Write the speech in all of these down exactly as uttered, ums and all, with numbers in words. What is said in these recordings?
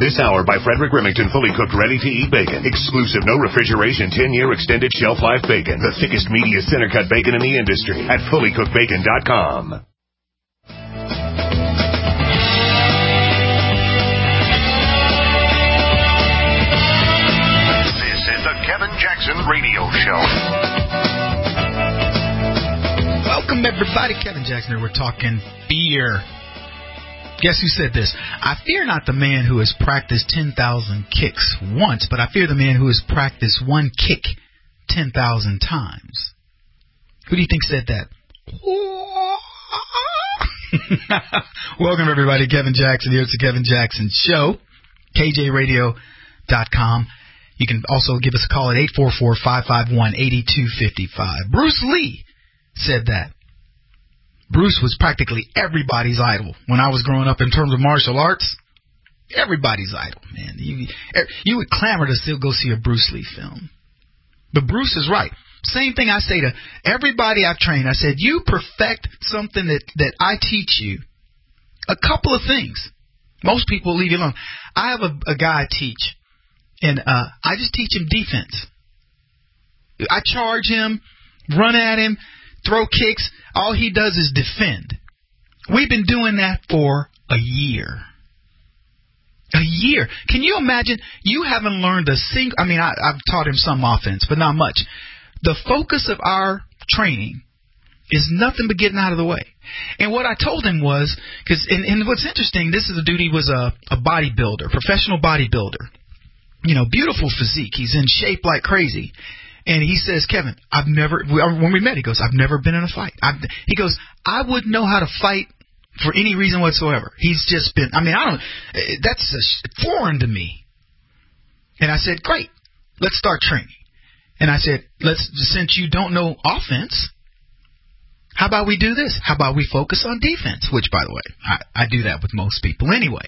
This hour by Frederick Remington, fully cooked, ready-to-eat bacon. Exclusive, no refrigeration, ten-year extended shelf life bacon. The thickest, meatiest, center-cut bacon in the industry at fully cooked bacon dot com. This is the Kevin Jackson Radio Show. Welcome, everybody. Kevin Jackson here. We're talking fear. Guess who said this? I fear not the man who has practiced ten thousand kicks once, but I fear the man who has practiced one kick ten thousand times. Who do you think said that? Welcome, everybody. Kevin Jackson here. It's the Kevin Jackson Show. K J radio dot com. You can also give us a call at eight four four, five five one, eight two five five. Bruce Lee said that. Bruce was practically everybody's idol when I was growing up in terms of martial arts. Everybody's idol, man. You, you would clamor to still go see a Bruce Lee film. But Bruce is right. Same thing I say to everybody I've trained. I said, you perfect something that, that I teach you. A couple of things. Most people leave you alone. I have a, a guy I teach, and uh, I just teach him defense. I charge him, run at him, throw kicks. All he does is defend. We've been doing that for a year. A year. Can you imagine? You haven't learned a single... I mean, I, I've taught him some offense, but not much. The focus of our training is nothing but getting out of the way. And what I told him was... Cause, and, and what's interesting, this is a dude, he was a, a bodybuilder, professional bodybuilder. You know, beautiful physique. He's in shape like crazy. And he says, Kevin, I've never, when we met, he goes, I've never been in a fight. I've, he goes, I wouldn't know how to fight for any reason whatsoever. He's just been, I mean, I don't, that's a, foreign to me. And I said, great, let's start training. And I said, let's, since you don't know offense, how about we do this? How about we focus on defense? Which, by the way, I, I do that with most people anyway.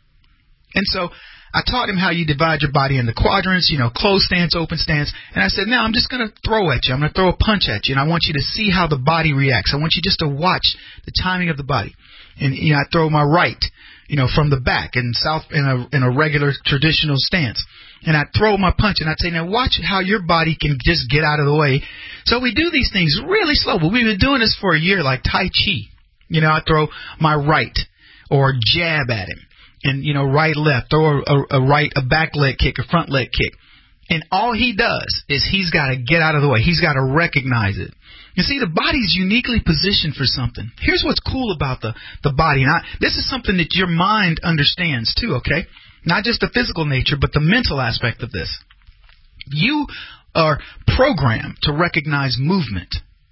And so I taught him how you divide your body into quadrants, you know, closed stance, open stance. And I said, now I'm just going to throw at you. I'm going to throw a punch at you. And I want you to see how the body reacts. I want you just to watch the timing of the body. And, you know, I throw my right, you know, from the back in south in a in a regular traditional stance. And I throw my punch and I'd say, now watch how your body can just get out of the way. So we do these things really slow. But we've been doing this for a year like Tai Chi. You know, I throw my right or jab at him. And, you know, right, left, throw a, a, a right, a back leg kick, a front leg kick. And all he does is he's got to get out of the way. He's got to recognize it. You see, the body's uniquely positioned for something. Here's what's cool about the, the body. And I, this is something that your mind understands too, okay? Not just the physical nature, but the mental aspect of this. You are programmed to recognize movement.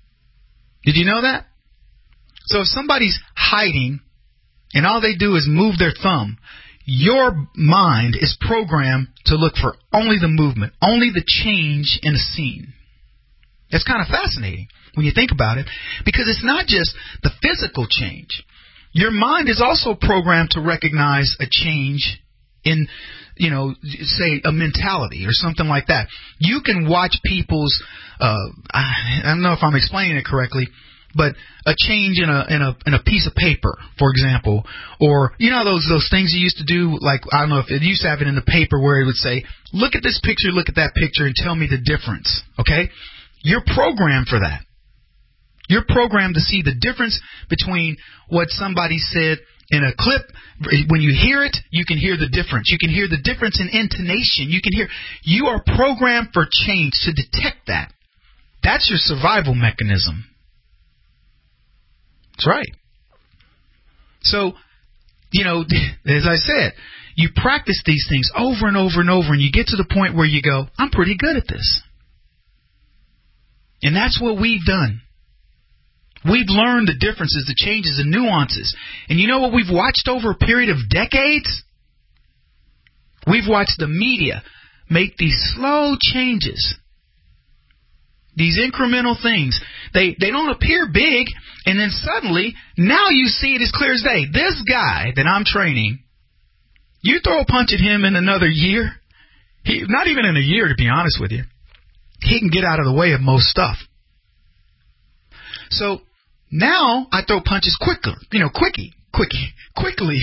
Did you know that? So if somebody's hiding and all they do is move their thumb, your mind is programmed to look for only the movement, only the change in a scene. It's kind of fascinating when you think about it, because it's not just the physical change. Your mind is also programmed to recognize a change in, you know, say a mentality or something like that. You can watch people's, uh, I, I don't know if I'm explaining it correctly, but a change in a in a in a piece of paper, for example, or you know those those things you used to do, like I don't know if it used to have it in the paper where it would say, look at this picture, look at that picture, and tell me the difference. Okay, you're programmed for that. You're programmed to see the difference between what somebody said in a clip. When you hear it, you can hear the difference. You can hear the difference in intonation. You can hear. You are programmed for change to detect that. That's your survival mechanism. That's right. So, you know, as I said, you practice these things over and over and over, and you get to the point where you go, I'm pretty good at this. And that's what we've done. We've learned the differences, the changes, the nuances. And you know what we've watched over a period of decades? We've watched the media make these slow changes. These incremental things, they, they don't appear big, and then suddenly, now you see it as clear as day. This guy that I'm training, you throw a punch at him in another year, he, not even in a year to be honest with you, he can get out of the way of most stuff. So now I throw punches quicker, you know, quickie, quick, quickly,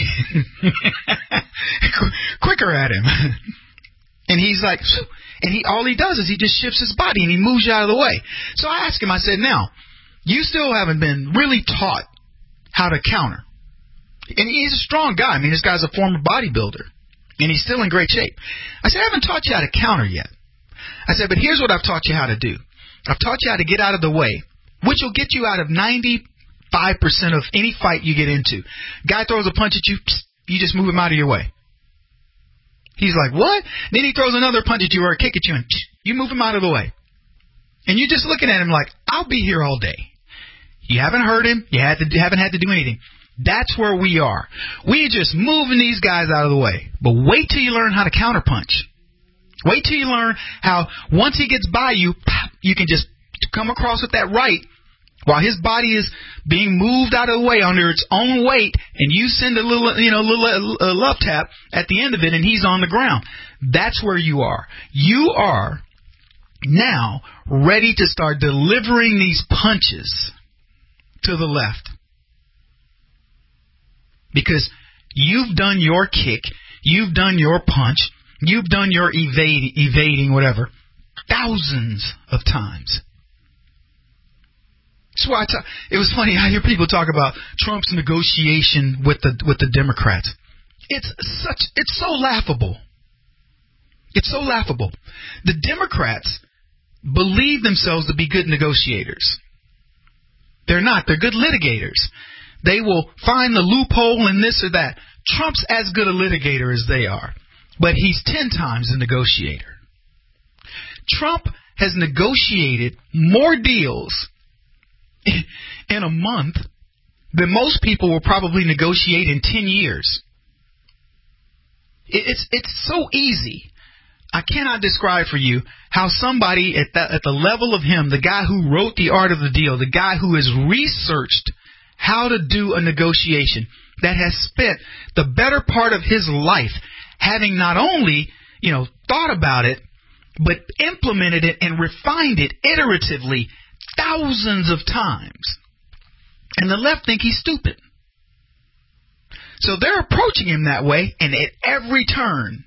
quicker at him. And he's like, and he all he does is he just shifts his body and he moves you out of the way. So I asked him, I said, now, you still haven't been really taught how to counter. And he's a strong guy. I mean, this guy's a former bodybuilder. And he's still in great shape. I said, I haven't taught you how to counter yet. I said, but here's what I've taught you how to do. I've taught you how to get out of the way, which will get you out of ninety-five percent of any fight you get into. Guy throws a punch at you, you just move him out of your way. He's like, what? Then he throws another punch at you or a kick at you, and you move him out of the way. And you're just looking at him like, I'll be here all day. You haven't hurt him. You had to, haven't had to do anything. That's where we are. We're just moving these guys out of the way. But wait till you learn how to counterpunch. Wait till you learn how once he gets by you, you can just come across with that right while his body is being moved out of the way under its own weight, and you send a little, you know, little uh, love tap at the end of it, and he's on the ground. That's where you are. You are now ready to start delivering these punches to the left. Because you've done your kick, you've done your punch, you've done your evade, evading, whatever, thousands of times. That's why I talk, it was funny. I hear people talk about Trump's negotiation with the with the Democrats. It's such it's so laughable. It's so laughable. The Democrats believe themselves to be good negotiators. They're not. They're good litigators. They will find the loophole in this or that. Trump's as good a litigator as they are, but he's ten times a negotiator. Trump has negotiated more deals in a month than most people will probably negotiate in ten years. It's it's so easy. I cannot describe for you how somebody at the, at the level of him, the guy who wrote The Art of the Deal, the guy who has researched how to do a negotiation, that has spent the better part of his life having not only, you know, thought about it, but implemented it and refined it iteratively thousands of times. And the left think he's stupid. So they're approaching him that way, and at every turn,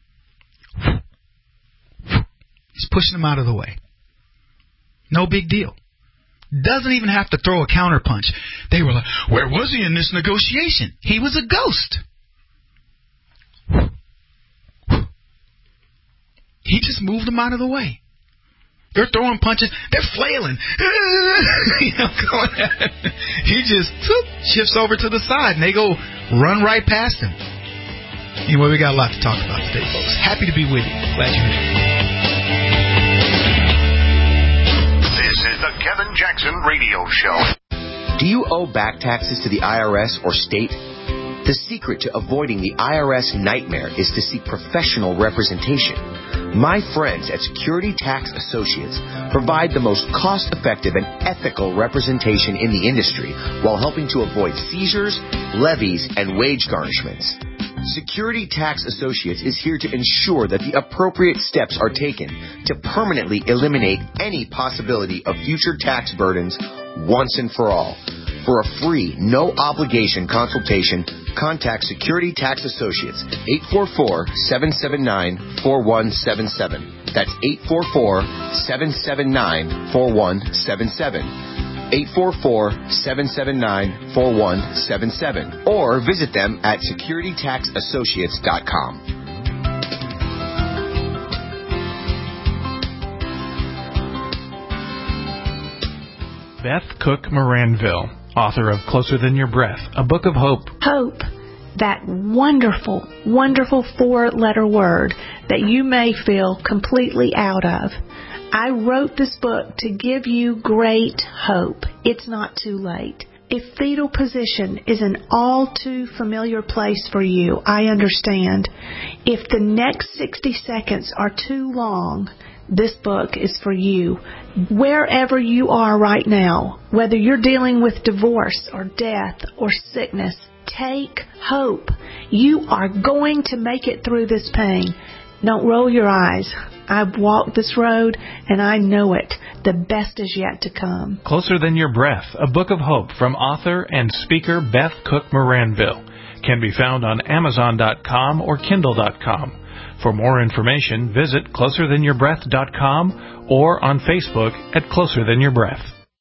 he's pushing them out of the way. No big deal. Doesn't even have to throw a counterpunch. They were like, where was he in this negotiation? He was a ghost. He just moved them out of the way. They're throwing punches. They're flailing. You know, going at it. He just whoop, shifts over to the side, and they go run right past him. Anyway, we got a lot to talk about today, folks. Happy to be with you. Glad you're here. This is the Kevin Jackson Radio Show. Do you owe back taxes to the I R S or state? The secret to avoiding the I R S nightmare is to seek professional representation. My friends at Security Tax Associates provide the most cost-effective and ethical representation in the industry while helping to avoid seizures, levies, and wage garnishments. Security Tax Associates is here to ensure that the appropriate steps are taken to permanently eliminate any possibility of future tax burdens once and for all. For a free, no-obligation consultation, contact Security Tax Associates, eight four four, seven seven nine, four one seven seven. That's eight four four, seven seven nine, four one seven seven. eight four four, seven seven nine, four one seven seven. Or visit them at security tax associates dot com. Beth Cook Moranville, author of Closer Than Your Breath, a book of hope. Hope, that wonderful, wonderful four-letter word that you may feel completely out of. I wrote this book to give you great hope. It's not too late. If fetal position is an all too familiar place for you, I understand. If the next sixty seconds are too long, this book is for you. Wherever you are right now, whether you're dealing with divorce or death or sickness, take hope. You are going to make it through this pain. Don't roll your eyes. I've walked this road, and I know it. The best is yet to come. Closer Than Your Breath, a book of hope from author and speaker Beth Cook Moranville, can be found on Amazon dot com or Kindle dot com. For more information, visit closer than your breath dot com or on Facebook at Closer Than Your Breath.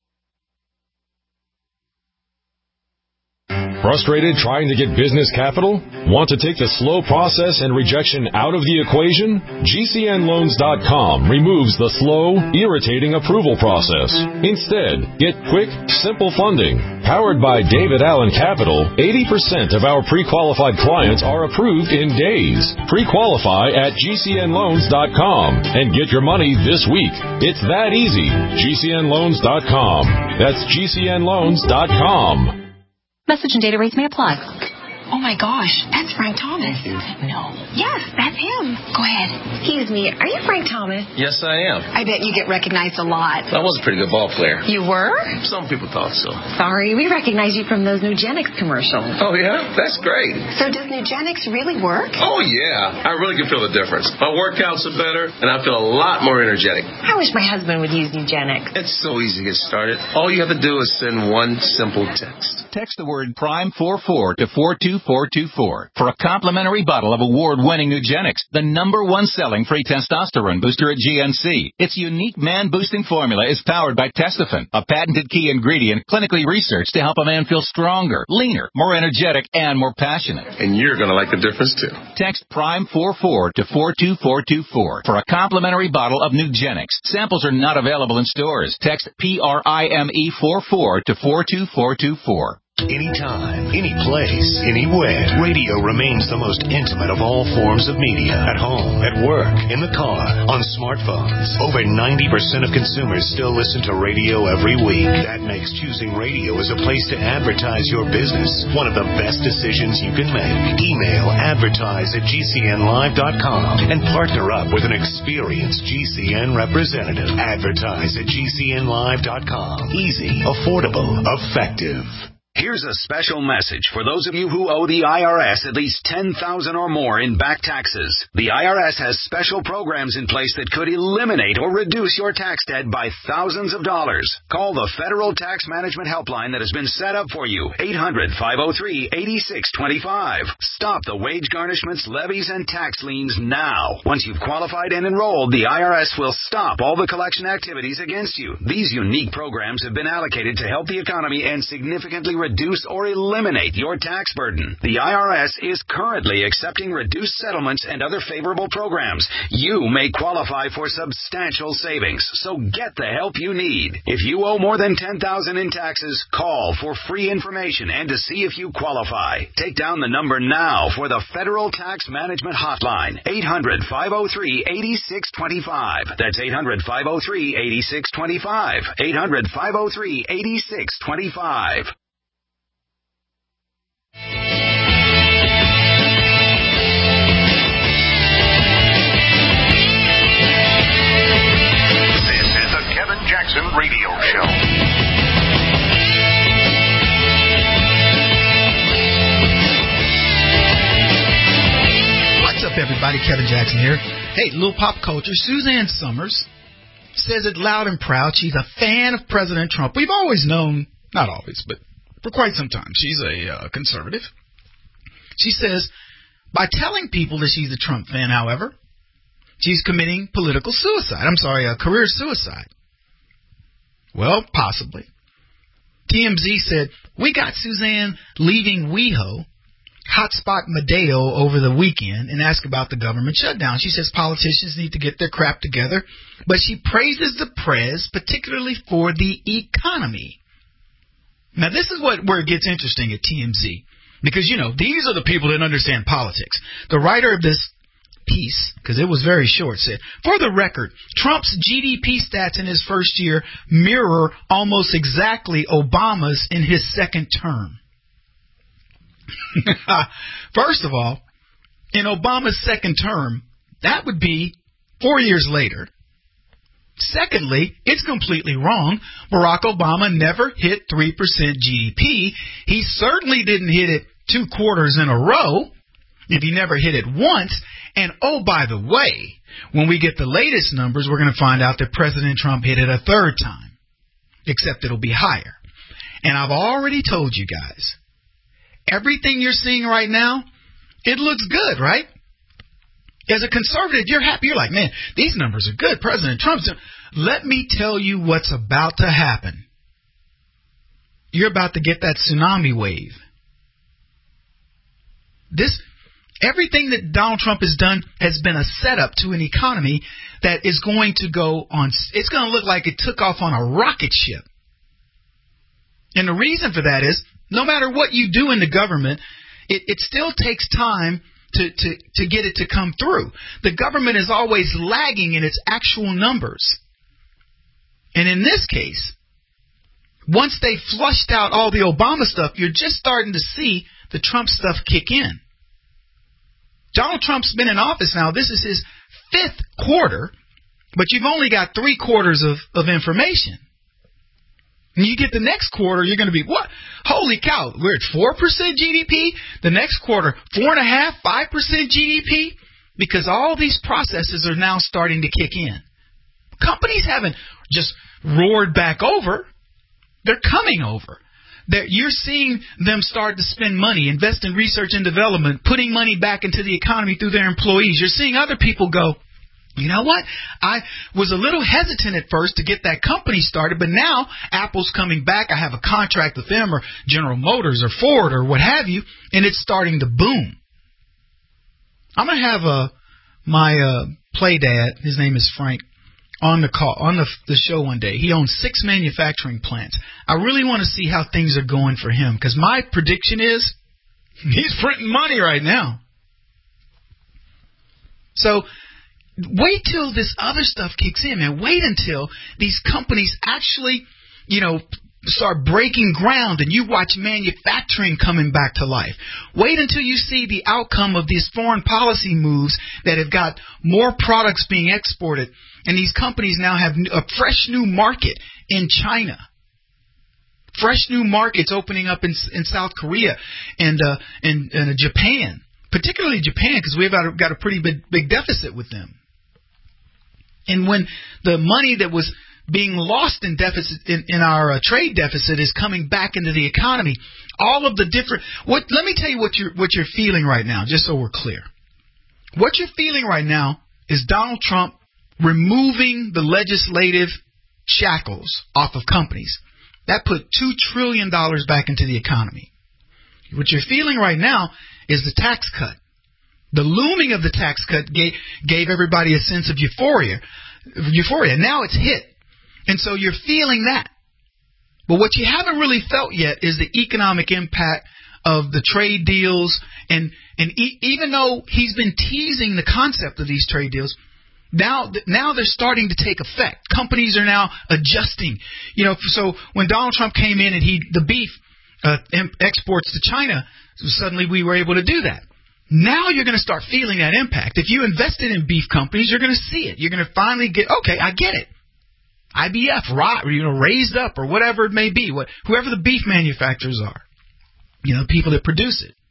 Frustrated trying to get business capital? Want to take the slow process and rejection out of the equation? G C N loans dot com removes the slow, irritating approval process. Instead, get quick, simple funding. Powered by David Allen Capital, eighty percent of our pre-qualified clients are approved in days. Pre-qualify at G C N loans dot com and get your money this week. It's that easy. G C N loans dot com. That's G C N loans dot com. Message and data rates may apply. Oh my gosh, that's Frank Thomas. No. Yes, that's him. Go ahead. Excuse me, are you Frank Thomas? Yes, I am. I bet you get recognized a lot. I was a pretty good ball player. You were? Some people thought so. Sorry, we recognize you from those Nugenics commercials. Oh, yeah? That's great. So does Nugenics really work? Oh, yeah. I really can feel the difference. My workouts are better, and I feel a lot more energetic. I wish my husband would use Nugenics. It's so easy to get started. All you have to do is send one simple text. Text the word Prime forty-four to four two four two four for a complimentary bottle of award-winning Nugenics, the number one selling free testosterone booster at G N C. Its unique man-boosting formula is powered by Testofen, a patented key ingredient clinically researched to help a man feel stronger, leaner, more energetic, and more passionate. And you're going to like the difference, too. Text Prime forty-four to four two four two four for a complimentary bottle of Nugenics. Samples are not available in stores. Text P R I M E forty-four to four two four two four. Anytime, any place, anywhere, radio remains the most intimate of all forms of media. At home, at work, in the car, on smartphones. Over ninety percent of consumers still listen to radio every week. That makes choosing radio as a place to advertise your business one of the best decisions you can make. Email advertise at G C N live dot com and partner up with an experienced G C N representative. Advertise at G C N live dot com. Easy, affordable, effective. Here's a special message for those of you who owe the I R S at least ten thousand dollars or more in back taxes. The I R S has special programs in place that could eliminate or reduce your tax debt by thousands of dollars. Call the Federal Tax Management Helpline that has been set up for you, eight hundred, five oh three, eight six two five. Stop the wage garnishments, levies, and tax liens now. Once you've qualified and enrolled, the I R S will stop all the collection activities against you. These unique programs have been allocated to help the economy and significantly reduce or eliminate your tax burden. The I R S is currently accepting reduced settlements and other favorable programs. You may qualify for substantial savings, so get the help you need. If you owe more than ten thousand dollars in taxes, call for free information and to see if you qualify. Take down the number now for the Federal Tax Management Hotline, eight hundred, five oh three, eight six two five. That's eight hundred, five oh three, eight six two five. eight hundred, five oh three, eight six two five. This is the Kevin Jackson Radio Show. What's up, everybody? Kevin Jackson here. Hey, little pop culture. Suzanne Summers says it loud and proud. She's a fan of President Trump. We've always known, not always, but for quite some time, she's a uh, conservative. She says, by telling people that she's a Trump fan, however, she's committing political suicide. I'm sorry, a career suicide. Well, possibly. T M Z said, we got Suzanne leaving WeHo, hotspot Madeo, over the weekend and asked about the government shutdown. She says politicians need to get their crap together, but she praises the press, particularly for the economy. Now, this is what where it gets interesting at T M Z, because, you know, these are the people that understand politics. The writer of this piece, because it was very short, said, for the record, Trump's G D P stats in his first year mirror almost exactly Obama's in his second term. First of all, in Obama's second term, that would be four years later. Secondly, it's completely wrong. Barack Obama never hit three percent G D P. He certainly didn't hit it two quarters in a row, if he never hit it once. And, oh, by the way, when we get the latest numbers, we're going to find out that President Trump hit it a third time, except it'll be higher. And I've already told you guys, everything you're seeing right now, it looks good, right? As a conservative, you're happy. You're like, man, these numbers are good. President Trump's. Let me tell you what's about to happen. You're about to get that tsunami wave. This, everything that Donald Trump has done has been a setup to an economy that is going to go on. It's going to look like it took off on a rocket ship. And the reason for that is, no matter what you do in the government, it, it still takes time to, to, to get it to come through. The government is always lagging in its actual numbers. And in this case, once they flushed out all the Obama stuff, you're just starting to see the Trump stuff kick in. Donald Trump's been in office now. This is his fifth quarter, but you've only got three quarters of, of information. And you get the next quarter, you're going to be, what? Holy cow, we're at four percent G D P. The next quarter, four point five, five percent G D P. Because all these processes are now starting to kick in. Companies haven't just roared back over. They're coming over. They're, you're seeing them start to spend money, invest in research and development, putting money back into the economy through their employees. You're seeing other people go, you know what? I was a little hesitant at first to get that company started, but now Apple's coming back. I have a contract with them or General Motors or Ford or what have you, and it's starting to boom. I'm going to have a, my uh, play dad, his name is Frank, on the call, on the, the show one day. He owns six manufacturing plants. I really want to see how things are going for him, because my prediction is he's printing money right now. So wait till this other stuff kicks in, man. Wait until these companies actually, you know, start breaking ground and you watch manufacturing coming back to life. Wait until you see the outcome of these foreign policy moves that have got more products being exported. And these companies now have a fresh new market in China. Fresh new markets opening up in, in South Korea and, uh, and, and Japan. Particularly Japan, because we've got a, got a pretty big, big deficit with them. And when the money that was being lost in deficit in, in our uh, trade deficit is coming back into the economy, all of the different what let me tell you what you're what you're feeling right now, just so we're clear. What you're feeling right now is Donald Trump removing the legislative shackles off of companies. That put two trillion dollars back into the economy. What you're feeling right now is the tax cut. The looming of the tax cut gave, gave everybody a sense of euphoria. Euphoria. Now it's hit. And so you're feeling that. But what you haven't really felt yet is the economic impact of the trade deals. And, and e- even though he's been teasing the concept of these trade deals, now, now they're starting to take effect. Companies are now adjusting. You know, so when Donald Trump came in and he, the beef uh, exports to China, suddenly we were able to do that. Now you're going to start feeling that impact. If you invested in beef companies, you're going to see it. You're going to finally get, okay, I get it. I B F, right, you know, raised up or whatever it may be, what, whoever the beef manufacturers are, you know, the people that produce it.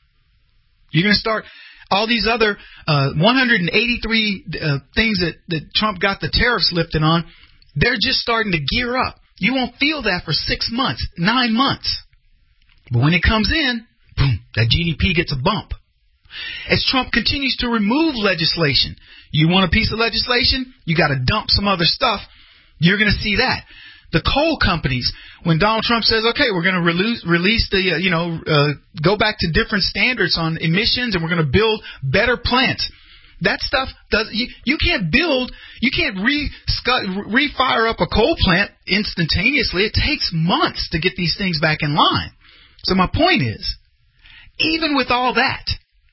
You're going to start all these other uh, one hundred eighty-three uh, things that, that Trump got the tariffs lifted on. They're just starting to gear up. You won't feel that for six months, nine months. But when it comes in, boom, that G D P gets a bump. As Trump continues to remove legislation, you want a piece of legislation, you got to dump some other stuff. You're going to see that. The coal companies, when Donald Trump says, okay, we're going to release, release the, uh, you know, uh, go back to different standards on emissions and we're going to build better plants. That stuff does, you, you can't build, you can't re, re-fire up a coal plant instantaneously. It takes months to get these things back in line. So my point is, even with all that,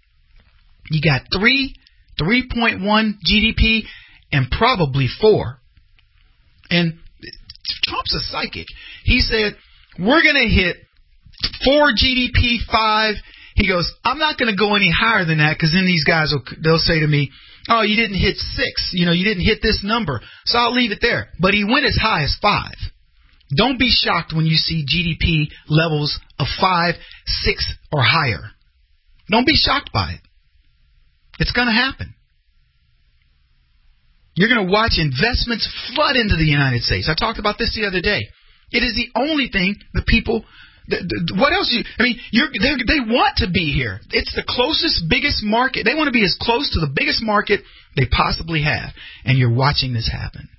you got three, three point one G D P and probably four. And Trump's a psychic. He said, we're going to hit four G D P, five. He goes, I'm not going to go any higher than that because then these guys, will they'll say to me, oh, you didn't hit six. You know, you didn't hit this number. So I'll leave it there. But he went as high as five. Don't be shocked when you see G D P levels of five, six, or higher. Don't be shocked by it. It's going to happen. You're going to watch investments flood into the United States. I talked about this the other day. It is the only thing the people, the, the, what else? You, I mean, you're, they want to be here. It's the closest, biggest market. They want to be as close to the biggest market they possibly have. And you're watching this happen.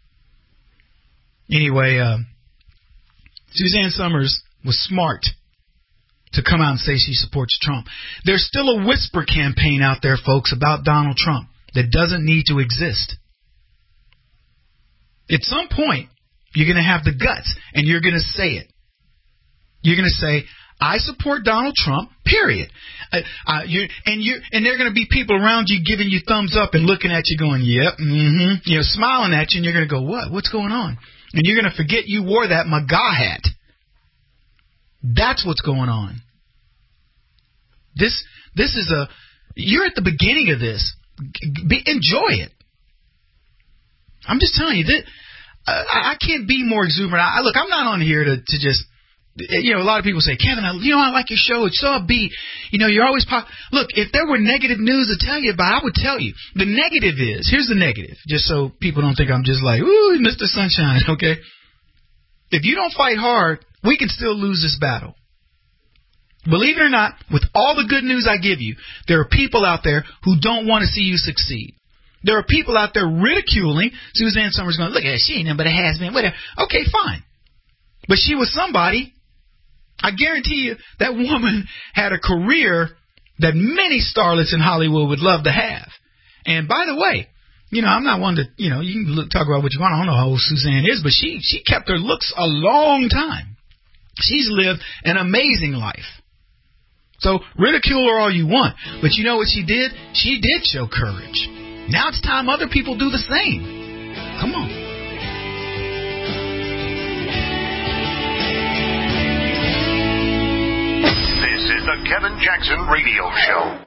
Anyway, uh, Suzanne Summers was smart to come out and say she supports Trump. There's still a whisper campaign out there, folks, about Donald Trump that doesn't need to exist. At some point, you're going to have the guts, and you're going to say it. You're going to say, I support Donald Trump, period. Uh, uh, you're, and you and there are going to be people around you giving you thumbs up and looking at you going, yep, mm-hmm, you know, smiling at you, and you're going to go, what? What's going on? And you're going to forget you wore that MAGA hat. That's what's going on. This this is a, you're at the beginning of this. Be, enjoy it. I'm just telling you that uh, I can't be more exuberant. I, look, I'm not on here to, to just, you know, a lot of people say, Kevin, I, you know, I like your show. It's so upbeat. You know, you're always pop. Look, if there were negative news to tell you about, I would tell you. The negative is, here's the negative, just so people don't think I'm just like, ooh, Mister Sunshine, okay? If you don't fight hard, we can still lose this battle. Believe it or not, with all the good news I give you, there are people out there who don't want to see you succeed. There are people out there ridiculing Suzanne Summers going, look at her, she ain't nothing but a has-been. Whatever. Okay, fine. But she was somebody. I guarantee you that woman had a career that many starlets in Hollywood would love to have. And by the way, you know, I'm not one to, you know, you can look, talk about what you want. I don't know how old Suzanne is, but she, she kept her looks a long time. She's lived an amazing life. So ridicule her all you want. But you know what she did? She did show courage. Now it's time other people do the same. Come on. This is the Kevin Jackson Radio Show.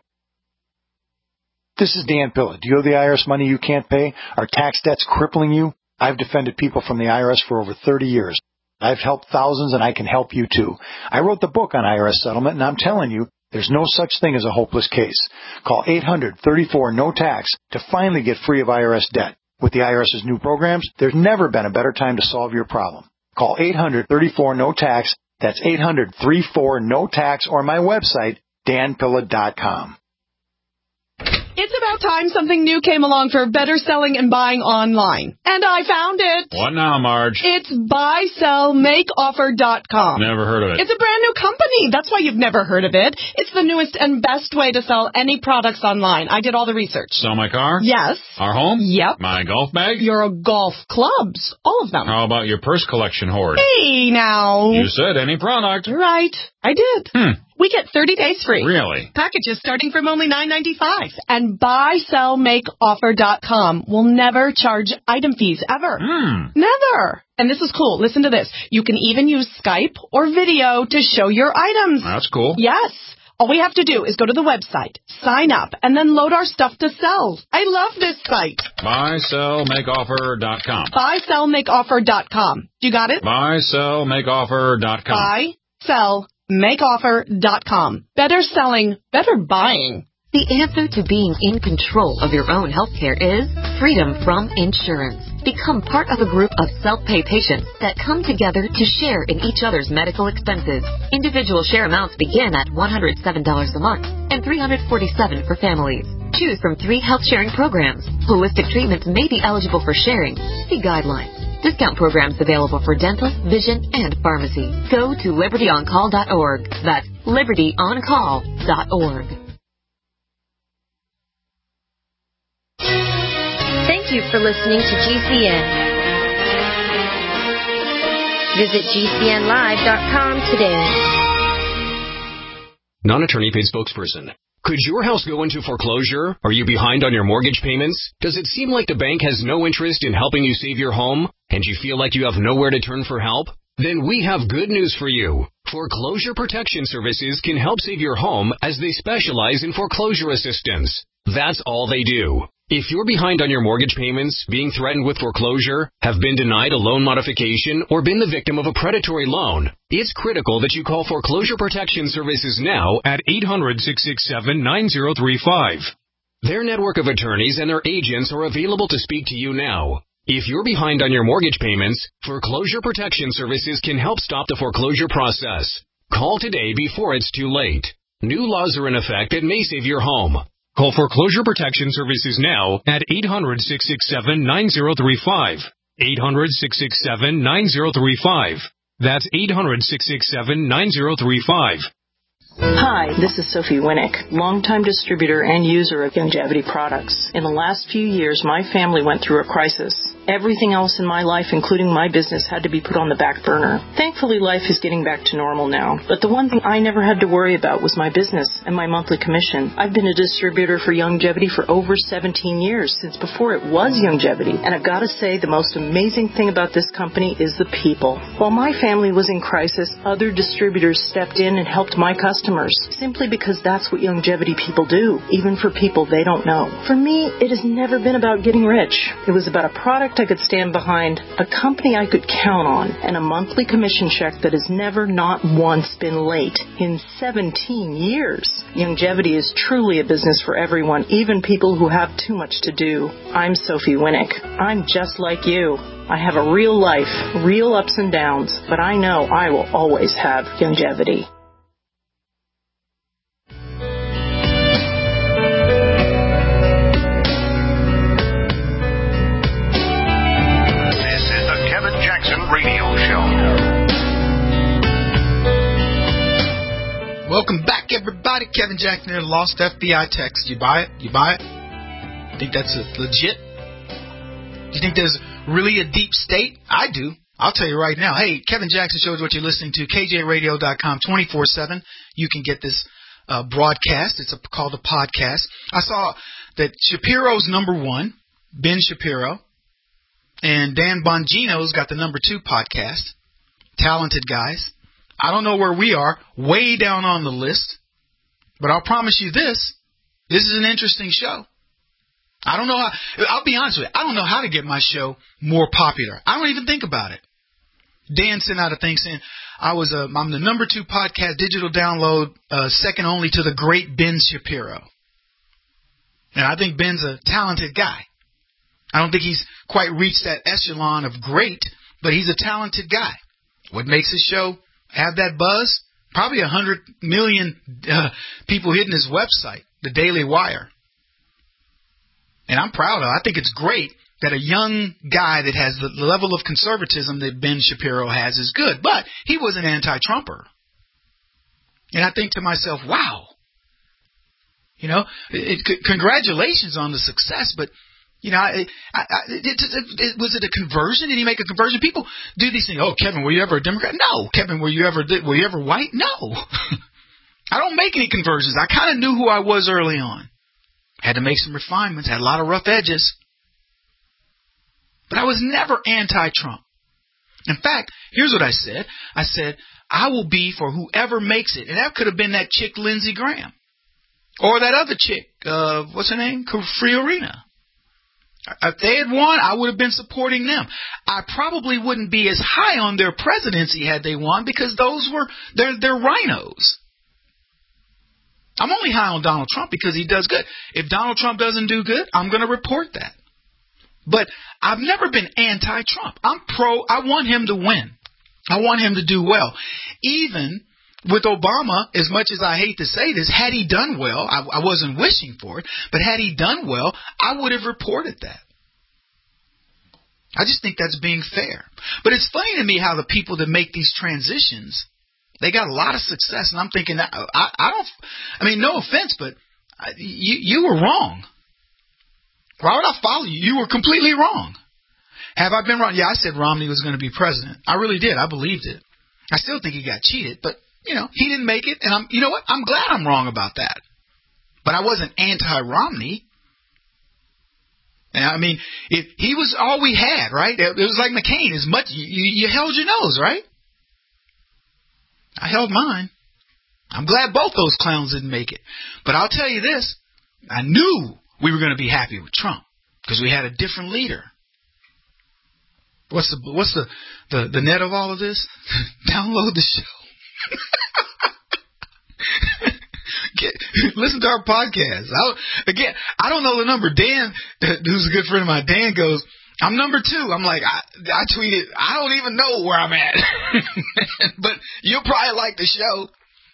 This is Dan Pilla. Do you owe the I R S money you can't pay? Are tax debts crippling you? I've defended people from the I R S for over thirty years. I've helped thousands, and I can help you too. I wrote the book on I R S settlement, and I'm telling you, there's no such thing as a hopeless case. Call eight hundred thirty-four no tax to finally get free of I R S debt. With the IRS's new programs, there's never been a better time to solve your problem. Call eight hundred thirty-four no tax. That's eight hundred thirty-four no tax, or my website, dan pilla dot com. It's about time something new came along for better selling and buying online. And I found it. What now, Marge? It's buy sell make offer dot com. Never heard of it. It's a brand new company. That's why you've never heard of it. It's the newest and best way to sell any products online. I did all the research. Sell my car? Yes. Our home? Yep. My golf bag? Your golf clubs. All of them. How about your purse collection hoard? Hey, now. You said any product. Right. I did. Hmm. We get thirty days free. Really? Packages starting from only nine ninety-five. And buy sell make offer dot com will never charge item fees ever. Hmm. Never. And this is cool. Listen to this. You can even use Skype or video to show your items. That's cool. Yes. All we have to do is go to the website, sign up, and then load our stuff to sell. I love this site. buy sell make offer dot com. buy sell make offer dot com. You got it? buy sell make offer dot com. buy sell make offer dot com. Better selling, better buying. The answer to being in control of your own healthcare is freedom from insurance. Become part of a group of self-pay patients that come together to share in each other's medical expenses. Individual share amounts begin at one hundred seven dollars a month and three hundred forty-seven dollars for families. Choose from three health sharing programs. Holistic treatments may be eligible for sharing. See guidelines. Discount programs available for dental, vision, and pharmacy. Go to liberty on call dot org. That's liberty on call dot org. Thank you for listening to G C N. Visit G C N live dot com today. Non-attorney paid spokesperson. Could your house go into foreclosure? Are you behind on your mortgage payments? Does it seem like the bank has no interest in helping you save your home, and you feel like you have nowhere to turn for help? Then we have good news for you. Foreclosure Protection Services can help save your home as they specialize in foreclosure assistance. That's all they do. If you're behind on your mortgage payments, being threatened with foreclosure, have been denied a loan modification, or been the victim of a predatory loan, it's critical that you call Foreclosure Protection Services now at eight hundred, six six seven, nine zero three five. Their network of attorneys and their agents are available to speak to you now. If you're behind on your mortgage payments, Foreclosure Protection Services can help stop the foreclosure process. Call today before it's too late. New laws are in effect that may save your home. Call Foreclosure Protection Services now at eight hundred, six six seven, nine zero three five. eight hundred, six six seven, nine zero three five. That's eight hundred, six six seven, nine zero three five. Hi, this is Sophie Winnick, longtime distributor and user of Youngevity products. In the last few years, my family went through a crisis. Everything else in my life, including my business, had to be put on the back burner. Thankfully, life is getting back to normal now. But the one thing I never had to worry about was my business and my monthly commission. I've been a distributor for Youngevity for over seventeen years, since before it was Youngevity. And I've got to say, the most amazing thing about this company is the people. While my family was in crisis, other distributors stepped in and helped my customers, simply because that's what Youngevity people do, even for people they don't know. For me, it has never been about getting rich. It was about a product I could stand behind, a company I could count on, and a monthly commission check that has never, not once, been late in seventeen years. Youngevity is truly a business for everyone, even people who have too much to do. I'm Sophie Winnick. I'm just like you. I have a real life, real ups and downs, but I know I will always have Youngevity. Radio Show. Welcome back, everybody. Kevin Jackson here, Lost F B I Text. You buy it? You buy it? Think that's a legit? Do you think there's really a deep state? I do. I'll tell you right now. Hey, Kevin Jackson Show is what you're listening to. K J radio dot com, twenty-four seven. You can get this uh, broadcast. It's a, called a podcast. I saw that Shapiro's number one, Ben Shapiro. And Dan Bongino's got the number two podcast. Talented guys. I don't know where we are. Way down on the list. But I'll promise you this. This is an interesting show. I don't know how. I'll be honest with you. I don't know how to get my show more popular. I don't even think about it. Dan sent out a thing saying I was a, I'm the number two podcast digital download, uh, second only to the great Ben Shapiro. And I think Ben's a talented guy. I don't think he's quite reached that echelon of great, but he's a talented guy. What makes his show have that buzz? Probably a hundred million uh, people hitting his website, the Daily Wire. And I'm proud of it. I think it's great that a young guy that has the level of conservatism that Ben Shapiro has is good. But he was an anti-Trumper. And I think to myself, wow. You know, it, it, congratulations on the success, but you know, I, I, it, it, it, was it a conversion? Did he make a conversion? People do these things. Oh, Kevin, were you ever a Democrat? No. Kevin, were you ever were you ever white? No. I don't make any conversions. I kind of knew who I was early on. Had to make some refinements. Had a lot of rough edges. But I was never anti-Trump. In fact, here's what I said. I said, I will be for whoever makes it. And that could have been that chick Lindsey Graham. Or that other chick, uh, what's her name? Fiorina. If they had won, I would have been supporting them. I probably wouldn't be as high on their presidency had they won because those were, they're, they're rhinos. I'm only high on Donald Trump because he does good. If Donald Trump doesn't do good, I'm going to report that. But I've never been anti-Trump. I'm pro, I want him to win. I want him to do well. Even with Obama, as much as I hate to say this, had he done well, I, I wasn't wishing for it, but had he done well, I would have reported that. I just think that's being fair. But it's funny to me how the people that make these transitions, they got a lot of success, and I'm thinking, I, I, I don't, I mean, no offense, but I, you, you were wrong. Why would I follow you? You were completely wrong. Have I been wrong? Yeah, I said Romney was going to be president. I really did. I believed it. I still think he got cheated, but you know, he didn't make it, and I'm, you know what? I'm glad I'm wrong about that. But I wasn't anti-Romney. And I mean, if he was all we had, right? It was like McCain. As much you, you held your nose, right? I held mine. I'm glad both those clowns didn't make it. But I'll tell you this: I knew we were going to be happy with Trump because we had a different leader. What's the what's the the, the net of all of this? Download the show. Get, listen to our podcast. I, again, I don't know the number. Dan, who's a good friend of mine, Dan goes, I'm number two. I'm like, I, I tweeted, I don't even know where I'm at. But you'll probably like the show.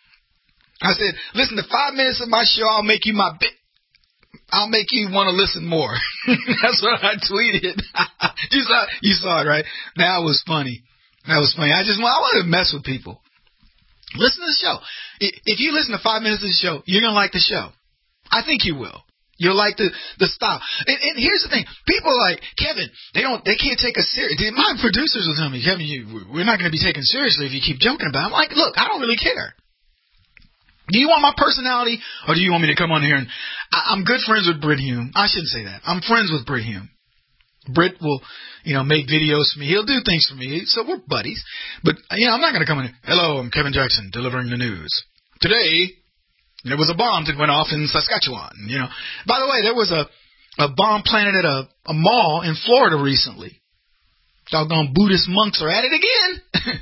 I said, listen to five minutes of my show. I'll make you my bit. I'll make you want to listen more. That's what I tweeted. you saw, you saw it, right? That was funny. That was funny. I just I wanted to mess with people. Listen to the show. If you listen to five minutes of the show, you're gonna like the show. I think you will. You'll like the, the style. And, and here's the thing. People are like, Kevin, they don't, they can't take us seriously. My producers will tell me, Kevin, you, we're not going to be taken seriously if you keep joking about it. I'm like, look, I don't really care. Do you want my personality or do you want me to come on here and, I, I'm good friends with Britt Hume. I shouldn't say that. I'm friends with Britt Hume. Britt will, you know, make videos for me. He'll do things for me. So we're buddies. But, you know, I'm not going to come in. Hello, I'm Kevin Jackson delivering the news. Today, there was a bomb that went off in Saskatchewan, you know. By the way, there was a, a bomb planted at a, a mall in Florida recently. Doggone Buddhist monks are at it again.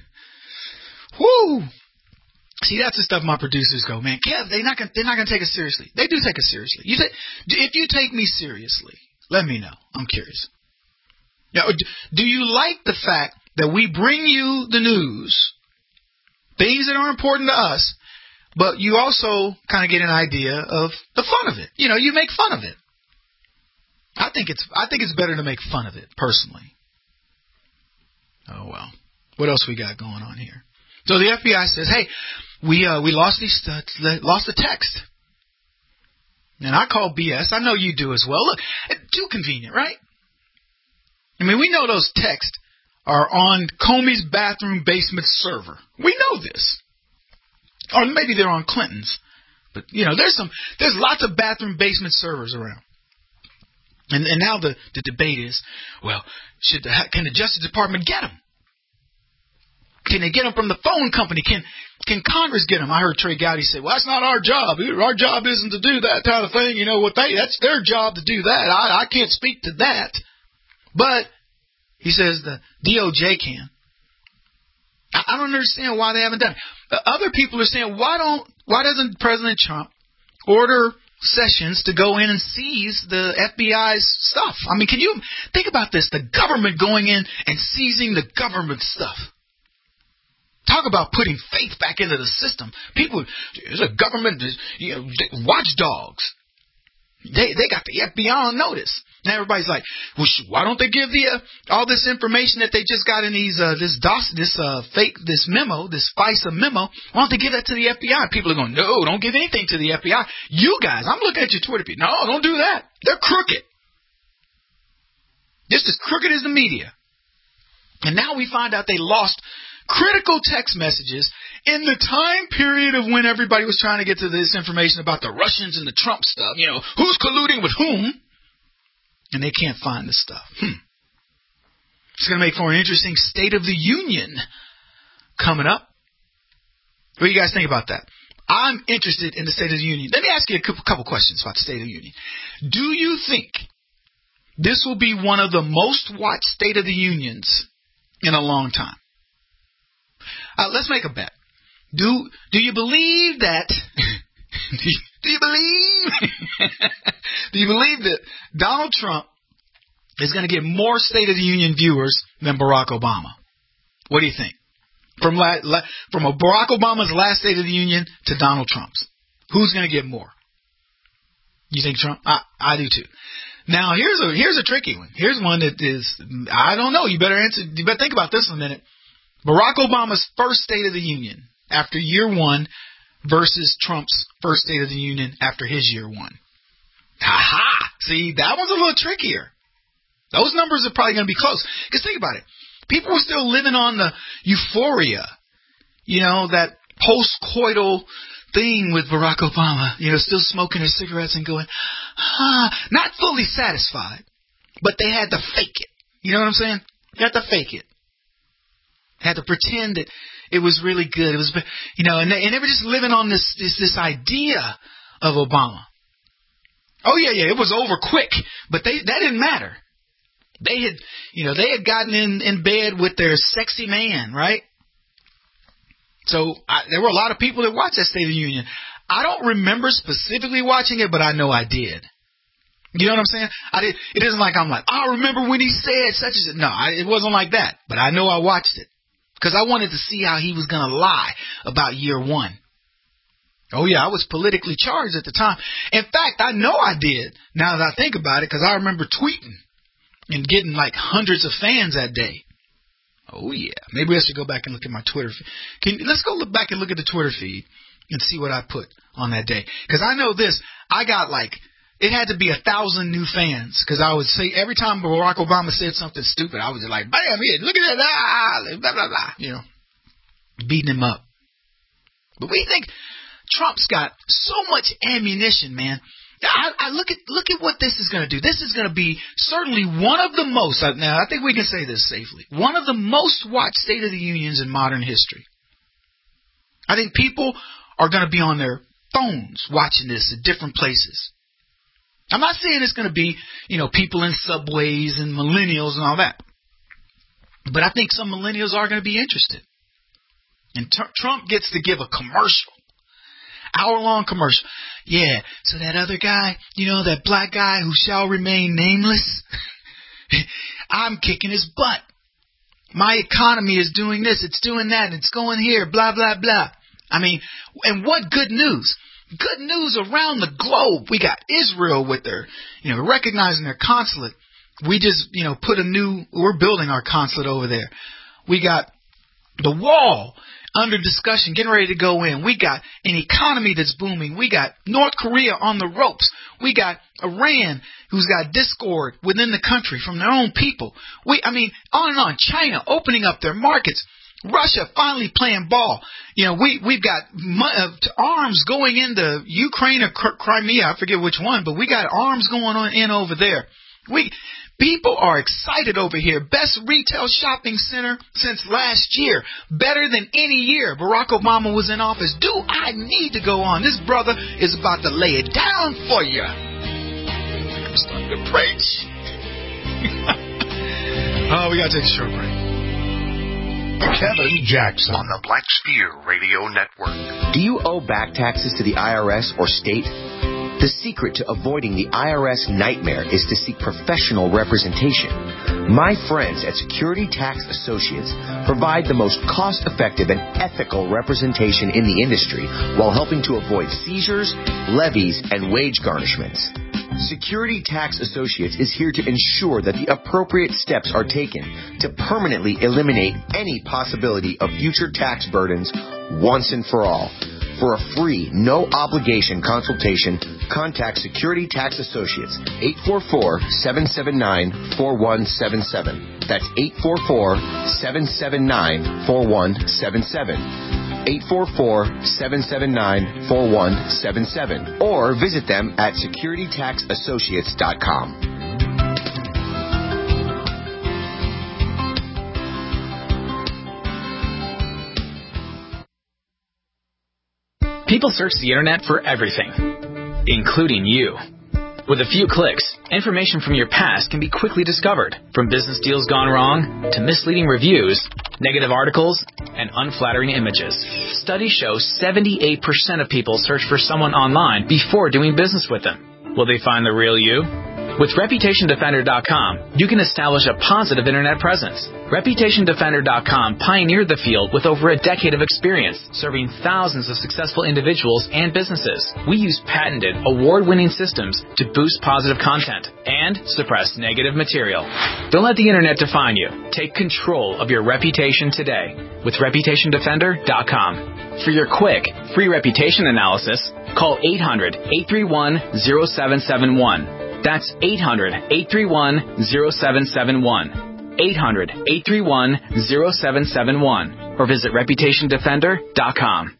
Whoo! See, that's the stuff my producers go, man, Kev, they're not gonna, they're not gonna take us seriously. They do take us seriously. You take, if you take me seriously, let me know. I'm curious. Now, do you like the fact that we bring you the news, things that are important to us, but you also kind of get an idea of the fun of it. You know, you make fun of it. I think it's I think it's better to make fun of it, personally. Oh, well. What else we got going on here? So the F B I says, hey, we uh, we lost these uh, lost the text. And I call B S. I know you do as well. Look, too convenient, right? I mean, we know those texts are on Comey's bathroom basement server. We know this. Or maybe they're on Clinton's. But, you know, there's some, there's lots of bathroom basement servers around. And, and now the, the debate is, well, should the, can the Justice Department get them? Can they get them from the phone company? Can can Congress get them? I heard Trey Gowdy say, well, that's not our job. Our job isn't to do that kind of thing. You know, what they, that's their job to do that. I, I can't speak to that. But he says the D O J can. I don't understand why they haven't done it. Other people are saying, why don't, why doesn't President Trump order Sessions to go in and seize the F B I's stuff? I mean, can you think about this? The government going in and seizing the government stuff. Talk about putting faith back into the system. People, there's a government, you know, watchdogs. They they got the F B I on notice. Now everybody's like, well, sh- why don't they give the uh, all this information that they just got in these uh, this DOS this uh, fake this memo this FISA memo? Why don't they give that to the F B I? People are going, no, don't give anything to the F B I. You guys, I'm looking at your Twitter feed. No, don't do that. They're crooked. Just as crooked as the media. And now we find out they lost critical text messages in the time period of when everybody was trying to get to this information about the Russians and the Trump stuff. You know, who's colluding with whom? And they can't find the stuff. Hmm. It's going to make for an interesting State of the Union coming up. What do you guys think about that? I'm interested in the State of the Union. Let me ask you a couple questions about the State of the Union. Do you think this will be one of the most watched State of the Unions in a long time? Uh, let's make a bet. Do do you believe that? do, you, do you believe? do you believe that Donald Trump is going to get more State of the Union viewers than Barack Obama? What do you think? From la, la, from a Barack Obama's last State of the Union to Donald Trump's, who's going to get more? You think Trump? I, I do too. Now here's a here's a tricky one. Here's one that is I don't know. You better answer. You better think about this in a minute. Barack Obama's first State of the Union after year one versus Trump's first State of the Union after his year one. Ha-ha! See, that one's a little trickier. Those numbers are probably going to be close. Because think about it. People were still living on the euphoria, you know, that post-coital thing with Barack Obama, you know, still smoking his cigarettes and going, ah, not fully satisfied, but they had to fake it. You know what I'm saying? They had to fake it. Had to pretend that it was really good. It was, you know, and they, and they were just living on this, this this idea of Obama. Oh yeah, yeah, it was over quick, but they that didn't matter. They had, you know, they had gotten in, in bed with their sexy man, right? So I, there were a lot of people that watched that State of the Union. I don't remember specifically watching it, but I know I did. You know what I'm saying? I did. It isn't like I'm like, I remember when he said such and such. No, I, it wasn't like that. But I know I watched it because I wanted to see how he was going to lie about year one. Oh, yeah, I was politically charged at the time. In fact, I know I did, now that I think about it, because I remember tweeting and getting like hundreds of fans that day. Oh, yeah. Maybe I should go back and look at my Twitter feed. Can, let's go look back and look at the Twitter feed and see what I put on that day. Because I know this. I got like, it had to be a thousand new fans. Because I would say, every time Barack Obama said something stupid, I was just like, bam, here, look at that, ah, blah, blah, blah, you know, beating him up. But we think Trump's got so much ammunition, man. I, I look at look at what this is going to do. This is going to be certainly one of the most, now I think we can say this safely, one of the most watched State of the Unions in modern history. I think people are going to be on their phones watching this at different places. I'm not saying it's going to be, you know, people in subways and millennials and all that. But I think some millennials are going to be interested. And t- Trump gets to give a commercial. Hour-long commercial. Yeah, so that other guy, you know, that black guy who shall remain nameless, I'm kicking his butt. My economy is doing this, it's doing that, it's going here, blah, blah, blah. I mean, and what good news? Good news around the globe. We got Israel with their, you know, recognizing their consulate. We just, you know, put a new, we're building our consulate over there. We got the wall under discussion, getting ready to go in. We got an economy that's booming. We got North Korea on the ropes. We got Iran, who's got discord within the country from their own people. We, I mean, on and on. China opening up their markets. Russia finally playing ball. You know, we, we've got uh, arms going into Ukraine or Crimea. I forget which one, but we got arms going on in over there. We... People are excited over here. Best retail shopping center since last year. Better than any year Barack Obama was in office. Do I need to go on? This brother is about to lay it down for you. I'm starting to preach. Oh, we got to take a short break. Kevin Jackson on the Black Spear Radio Network. Do you owe back taxes to the I R S or state? The secret to avoiding the I R S nightmare is to seek professional representation. My friends at Security Tax Associates provide the most cost-effective and ethical representation in the industry while helping to avoid seizures, levies, and wage garnishments. Security Tax Associates is here to ensure that the appropriate steps are taken to permanently eliminate any possibility of future tax burdens once and for all. For a free, no-obligation consultation, contact Security Tax Associates, eight four four, seven seven nine, four one seven seven. That's eight four four, seven seven nine, four one seven seven. eight four four, seven seven nine, four one seven seven. Or visit them at security tax associates dot com. People search the internet for everything, including you. With a few clicks, information from your past can be quickly discovered, from business deals gone wrong to misleading reviews, negative articles, and unflattering images. Studies show seventy-eight percent of people search for someone online before doing business with them. Will they find the real you? With reputation defender dot com, you can establish a positive internet presence. reputation defender dot com pioneered the field with over a decade of experience, serving thousands of successful individuals and businesses. We use patented, award-winning systems to boost positive content and suppress negative material. Don't let the internet define you. Take control of your reputation today with reputation defender dot com. For your quick, free reputation analysis, call eight hundred, eight three one, zero seven seven one. That's eight hundred, eight three one, zero seven seven one. eight hundred, eight three one, zero seven seven one. Or visit reputation defender dot com.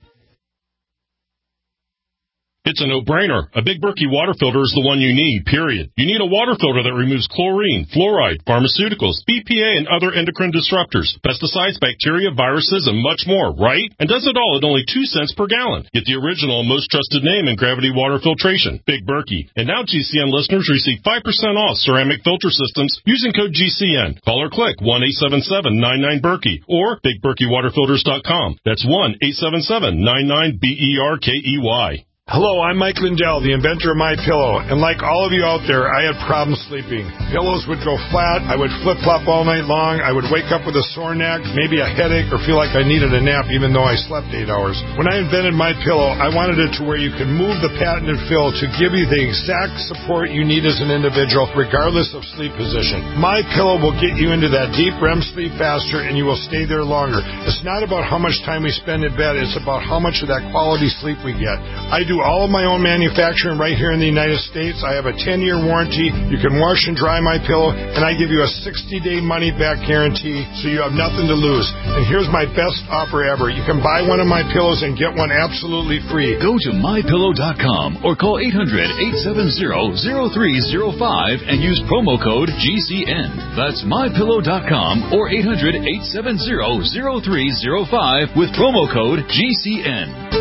It's a no-brainer. A Big Berkey water filter is the one you need, period. You need a water filter that removes chlorine, fluoride, pharmaceuticals, B P A, and other endocrine disruptors, pesticides, bacteria, viruses, and much more, right? And does it all at only two cents per gallon. Get the original and most trusted name in gravity water filtration, Big Berkey. And now G C N listeners receive five percent off ceramic filter systems using code G C N. Call or click one eight seven seven, nine nine, Berkey or big berkey water filters dot com. That's one eight seven seven, nine nine, B E R K E Y. Hello, I'm Mike Lindell, the inventor of MyPillow, and like all of you out there, I had problems sleeping. Pillows would go flat, I would flip-flop all night long, I would wake up with a sore neck, maybe a headache, or feel like I needed a nap even though I slept eight hours. When I invented MyPillow, I wanted it to where you can move the patented fill to give you the exact support you need as an individual, regardless of sleep position. MyPillow will get you into that deep R E M sleep faster, and you will stay there longer. It's not about how much time we spend in bed, it's about how much of that quality sleep we get. I do all of my own manufacturing right here in the United States. I have a ten-year warranty. You can wash and dry my pillow, and I give you a sixty-day money-back guarantee, so you have nothing to lose. And here's my best offer ever. You can buy one of my pillows and get one absolutely free. Go to my pillow dot com or call eight hundred, eight seven zero, zero three zero five and use promo code G C N. That's my pillow dot com or eight hundred, eight seven zero, zero three zero five with promo code G C N.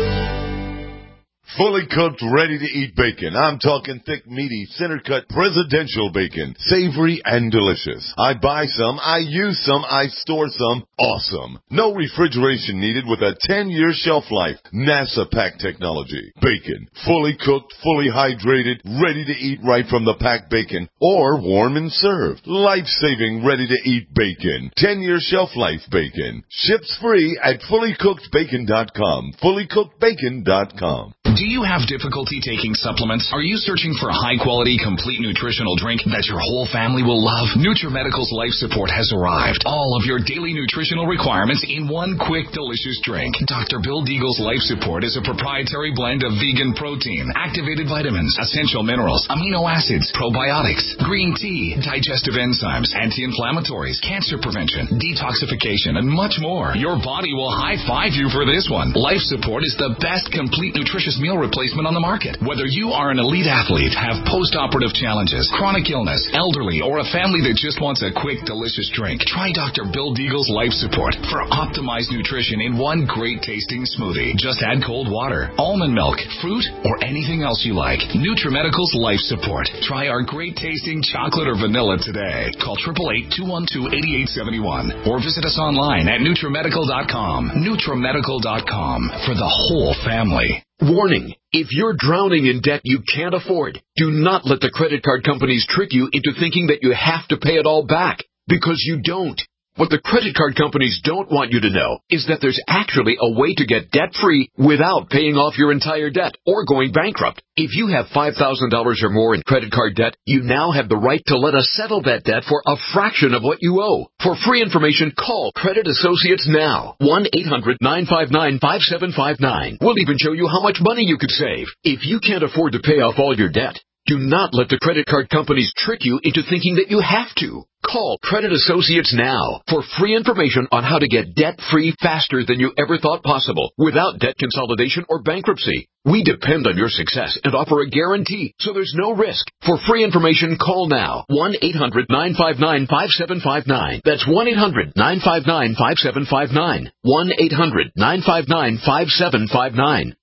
Fully cooked, ready-to-eat bacon. I'm talking thick, meaty, center-cut presidential bacon. Savory and delicious. I buy some, I use some, I store some. Awesome. No refrigeration needed with a ten-year shelf life. NASA pack technology. Bacon. Fully cooked, fully hydrated, ready to eat right from the packed bacon. Or warm and served. Life-saving, ready-to-eat bacon. ten-year shelf life bacon. Ships free at fully cooked bacon dot com. fully cooked bacon dot com. Do you have difficulty taking supplements? Are you searching for a high-quality, complete nutritional drink that your whole family will love? NutriMedical's Life Support has arrived. All of your daily nutritional requirements in one quick, delicious drink. Doctor Bill Deagle's Life Support is a proprietary blend of vegan protein, activated vitamins, essential minerals, amino acids, probiotics, green tea, digestive enzymes, anti-inflammatories, cancer prevention, detoxification, and much more. Your body will high-five you for this one. Life Support is the best complete nutritious meal replacement on the market. Whether you are an elite athlete, have post-operative challenges, chronic illness, elderly, or a family that just wants a quick, delicious drink, try Doctor Bill Deagle's Life Support for optimized nutrition in one great-tasting smoothie. Just add cold water, almond milk, fruit, or anything else you like. NutriMedical's Life Support. Try our great-tasting chocolate or vanilla today. Call eight eight eight, two one two, eight eight seven one or visit us online at NutriMedical dot com. NutriMedical dot com for the whole family. Warning, if you're drowning in debt you can't afford, do not let the credit card companies trick you into thinking that you have to pay it all back, because you don't. What the credit card companies don't want you to know is that there's actually a way to get debt-free without paying off your entire debt or going bankrupt. If you have five thousand dollars or more in credit card debt, you now have the right to let us settle that debt for a fraction of what you owe. For free information, call Credit Associates now. one eight hundred, nine five nine, five seven five nine. We'll even show you how much money you could save. If you can't afford to pay off all your debt, do not let the credit card companies trick you into thinking that you have to. Call Credit Associates now for free information on how to get debt-free faster than you ever thought possible without debt consolidation or bankruptcy. We depend on your success and offer a guarantee, so there's no risk. For free information, call now. one eight hundred, nine five nine, five seven five nine. That's one eight hundred, nine five nine, five seven five nine. one eight hundred, nine five nine, five seven five nine.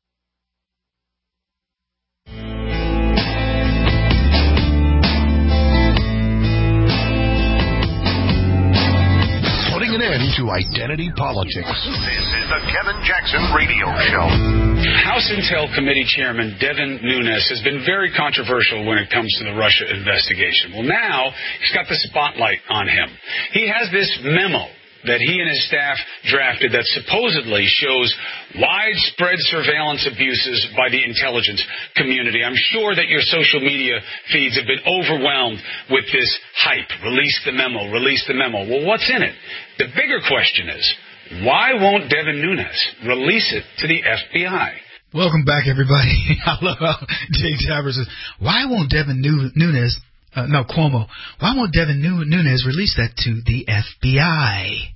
An end to identity politics. This is the Kevin Jackson Radio Show. House Intel Committee Chairman Devin Nunes has been very controversial when it comes to the Russia investigation. Well, now he's got the spotlight on him. He has this memo that he and his staff drafted that supposedly shows widespread surveillance abuses by the intelligence community. I'm sure that your social media feeds have been overwhelmed with this hype. Release the memo, release the memo. Well, what's in it? The bigger question is, why won't Devin Nunes release it to the F B I? Welcome back, everybody. I love how Jake Tapper says, why won't Devin Nunes Uh, no, Cuomo. Why won't Devin Nunes release that to the F B I?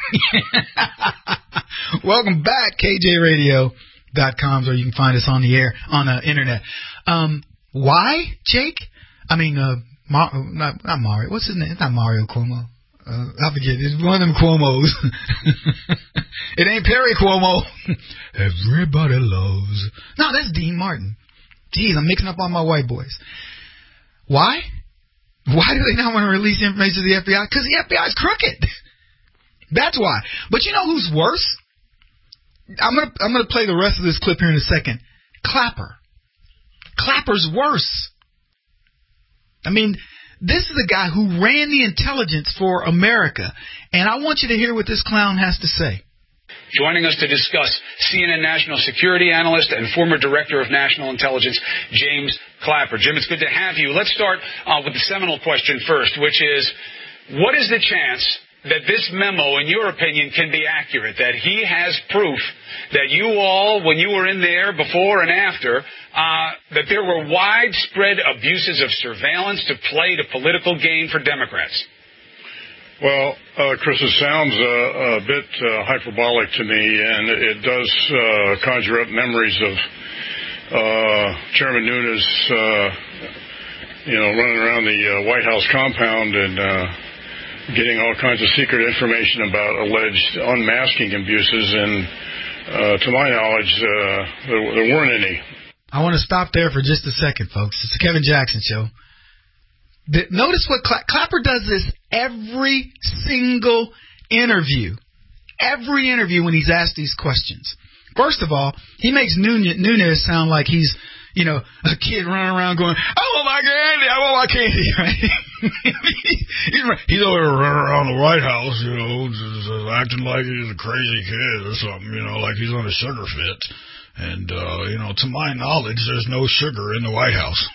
Welcome back, K J radio dot com, or you can find us on the air, on the internet. Um, why, Jake? I mean, uh, Mar- not, not Mario. What's his name? It's not Mario Cuomo. Uh, I forget. It's one of them Cuomos. It ain't Perry Cuomo. Everybody loves. No, that's Dean Martin. Jeez, I'm mixing up all my white boys. Why? Why do they not want to release information to the F B I? Because the F B I is crooked. That's why. But you know who's worse? I'm gonna I'm gonna play the rest of this clip here in a second. Clapper. Clapper's worse. I mean, this is a guy who ran the intelligence for America, and I want you to hear what this clown has to say. Joining us to discuss, C N N national security analyst and former director of national intelligence, James Clapper. Jim, it's good to have you. Let's start uh, with the seminal question first, which is, what is the chance that this memo, in your opinion, can be accurate, that he has proof that you all, when you were in there before and after, uh, that there were widespread abuses of surveillance to play to political gain for Democrats? Well, uh, Chris, it sounds uh, a bit uh, hyperbolic to me, and it does uh, conjure up memories of uh, Chairman Nunes, uh, you know, running around the uh, White House compound and uh, getting all kinds of secret information about alleged unmasking abuses, and uh, to my knowledge, uh, there, there weren't any. I want to stop there for just a second, folks. It's the Kevin Jackson Show. The, notice what Cla- Clapper does this every single interview. Every interview when he's asked these questions. First of all, he makes Nunes, Nunes sound like he's, you know, a kid running around going, I want my candy, I want my candy, right? he's, he's over there running around the White House, you know, just, uh, acting like he's a crazy kid or something, you know, like he's on a sugar fit. And, uh, you know, to my knowledge, there's no sugar in the White House.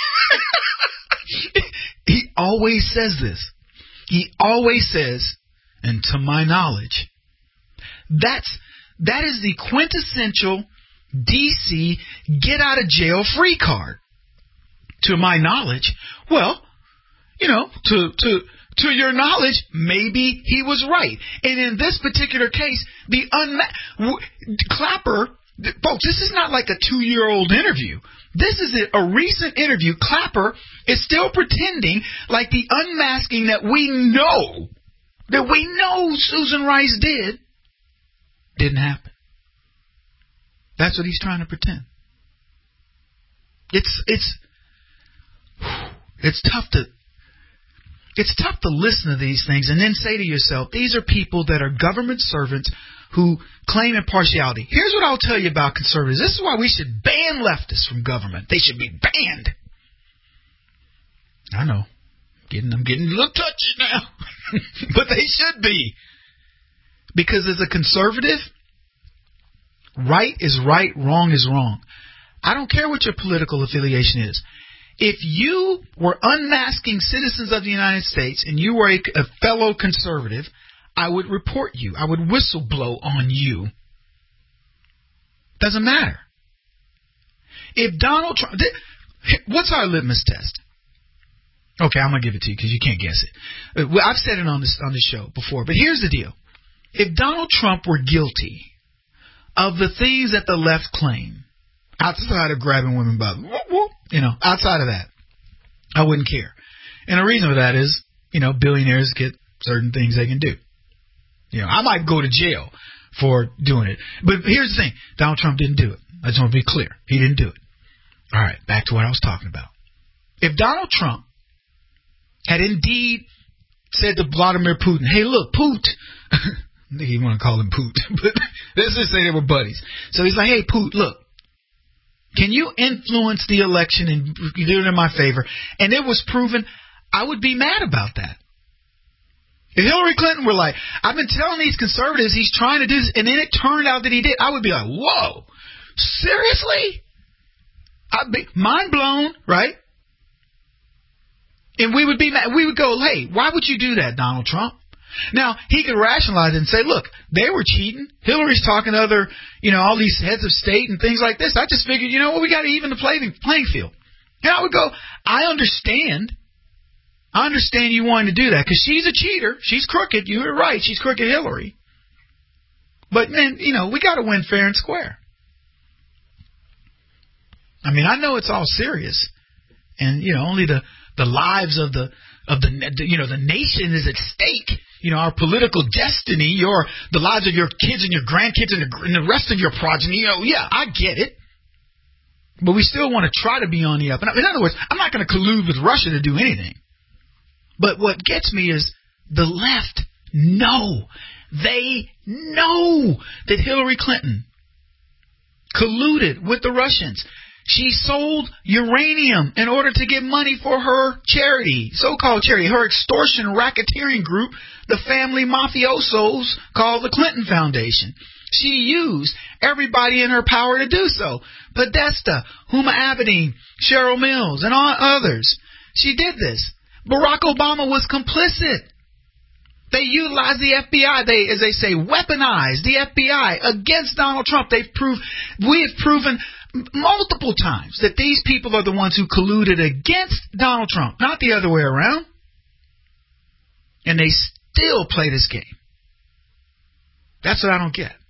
He always says this. He always says, and to my knowledge, that's, that is the quintessential D C get out of jail free card. To my knowledge, well, you know, to, to, to your knowledge, maybe he was right. And in this particular case, the unma- w- Clapper, folks, this is not like a two-year-old interview. This is a, a recent interview. Clapper is still pretending like the unmasking that we know, that we know Susan Rice did, didn't happen. That's what he's trying to pretend. It's it's it's tough to it's tough to listen to these things and then say to yourself, these are people that are government servants who claim impartiality. Here's what I'll tell you about conservatives. This is why we should ban leftists from government. They should be banned. I know. Getting, I'm getting a little touchy now. But they should be. Because as a conservative, right is right, wrong is wrong. I don't care what your political affiliation is. If you were unmasking citizens of the United States and you were a, a fellow conservative, I would report you. I would whistleblow on you. Doesn't matter. If Donald Trump... What's our litmus test? Okay, I'm going to give it to you because you can't guess it. Well, I've said it on this on this show before, but here's the deal. If Donald Trump were guilty of the things that the left claim, outside of grabbing women by the... You know, outside of that, I wouldn't care. And the reason for that is, you know, billionaires get certain things they can do. You know, I might go to jail for doing it. But here's the thing. Donald Trump didn't do it. I just want to be clear. He didn't do it. All right, back to what I was talking about. If Donald Trump had indeed said to Vladimir Putin, hey, look, Poot. I think he want to call him Poot. But let's just say they were buddies. So he's like, hey, Poot, look. Can you influence the election and do it in my favor? And it was proven. I would be mad about that. If Hillary Clinton were like, I've been telling these conservatives he's trying to do this, and then it turned out that he did, I would be like, whoa, seriously? I'd be mind blown, right? And we would be mad. We would go, hey, why would you do that, Donald Trump? Now, he could rationalize it and say, look, they were cheating. Hillary's talking to other, you know, all these heads of state and things like this. I just figured, you know what, we got to even the playing playing field. And I would go, I understand. I understand you wanting to do that because she's a cheater. She's crooked. You were right. She's crooked, Hillary. But, man, you know, we got to win fair and square. I mean, I know it's all serious. And, you know, only the, the lives of the, of the, you know, the nation is at stake. You know, our political destiny, your, the lives of your kids and your grandkids and the, and the rest of your progeny. You know, yeah, I get it. But we still want to try to be on the up. In other words, I'm not going to collude with Russia to do anything. But what gets me is the left know. They know that Hillary Clinton colluded with the Russians. She sold uranium in order to get money for her charity, so-called charity, her extortion racketeering group, the family mafiosos called the Clinton Foundation. She used everybody in her power to do so. Podesta, Huma Abedin, Cheryl Mills, and all others. She did this. Barack Obama was complicit. They utilized the F B I. They, as they say, weaponized the F B I against Donald Trump. They've proved, we have proven multiple times that these people are the ones who colluded against Donald Trump, not the other way around. And they still play this game. That's what I don't get.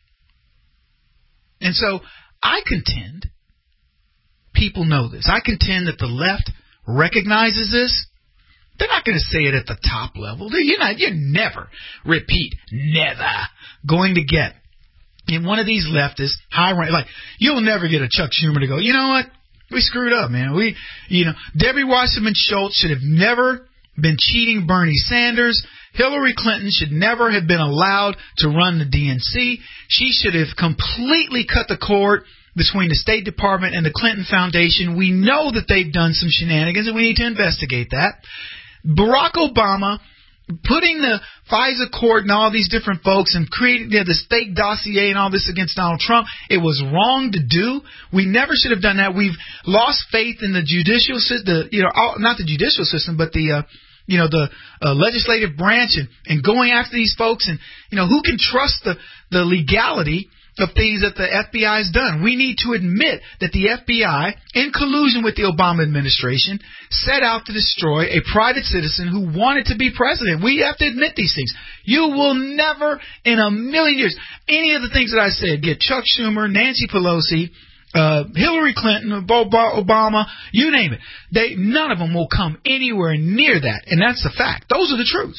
And so I contend people know this. I contend that the left recognizes this. They're not going to say it at the top level. You're not, you're never, repeat, never going to get in one of these leftists, high rank, like, you'll never get a Chuck Schumer to go, you know what? We screwed up, man. We, you know, Debbie Wasserman Schultz should have never been cheating Bernie Sanders. Hillary Clinton should never have been allowed to run the D N C. She should have completely cut the cord between the State Department and the Clinton Foundation. We know that they've done some shenanigans, and we need to investigate that. Barack Obama putting the FISA court and all these different folks and creating you know, the state dossier and all this against Donald Trump, it was wrong to do. We never should have done that. We've lost faith in the judicial system, you know, not the judicial system, but the, uh, you know, the uh, legislative branch and, and going after these folks. And, you know, who can trust the, the legality of things that the F B I has done? We need to admit that the F B I, in collusion with the Obama administration, set out to destroy a private citizen who wanted to be president. We have to admit these things. You will never in a million years, any of the things that I said, get Chuck Schumer, Nancy Pelosi, uh, Hillary Clinton, Obama, you name it. They, none of them will come anywhere near that. And that's the fact. Those are the truths.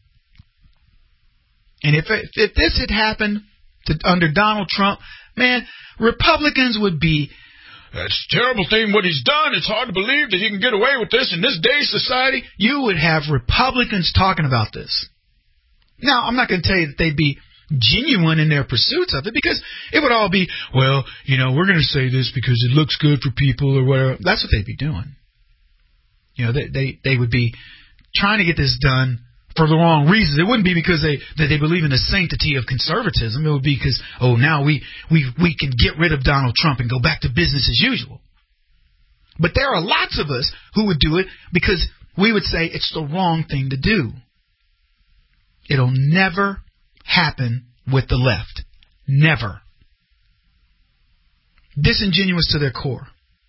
And if, if this had happened To, under Donald Trump, man, Republicans would be, that's a terrible thing what he's done. It's hard to believe that he can get away with this in this day's society. You would have Republicans talking about this. Now, I'm not going to tell you that they'd be genuine in their pursuits of it, because it would all be, well, you know, we're going to say this because it looks good for people or whatever. That's what they'd be doing. You know, they they, they would be trying to get this done for the wrong reasons. It wouldn't be because they that they believe in the sanctity of conservatism. It would be because, oh, now we, we, we can get rid of Donald Trump and go back to business as usual. But there are lots of us who would do it because we would say it's the wrong thing to do. It'll never happen with the left. Never. Disingenuous to their core.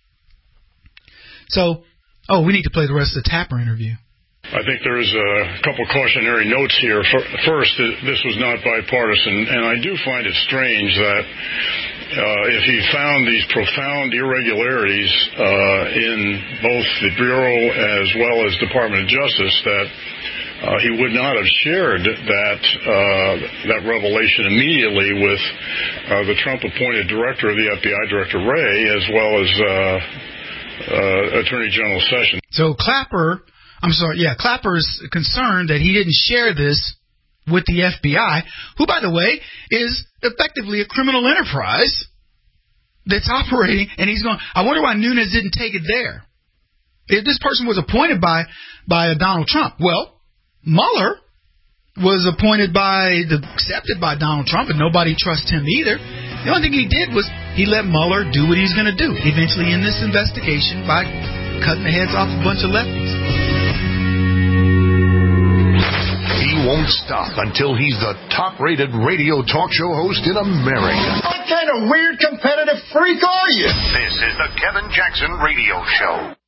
So, oh, we need to play the rest of the Tapper interview. I think there's a couple cautionary notes here. First, this was not bipartisan, and I do find it strange that uh, if he found these profound irregularities uh, in both the Bureau as well as Department of Justice, that uh, he would not have shared that uh, that revelation immediately with uh, the Trump-appointed director of the F B I, Director Wray, as well as uh, uh, Attorney General Sessions. So Clapper... I'm sorry, yeah, Clapper's concerned that he didn't share this with the F B I, who, by the way, is effectively a criminal enterprise that's operating, and he's going, I wonder why Nunes didn't take it there. If this person was appointed by, by Donald Trump, well, Mueller was appointed by, the, accepted by Donald Trump, and nobody trusts him either. The only thing he did was he let Mueller do what he's going to do, eventually in this investigation by cutting the heads off a bunch of lefties. He won't stop until he's the top-rated radio talk show host in America. What kind of weird competitive freak are you? This is the Kevin Jackson Radio Show.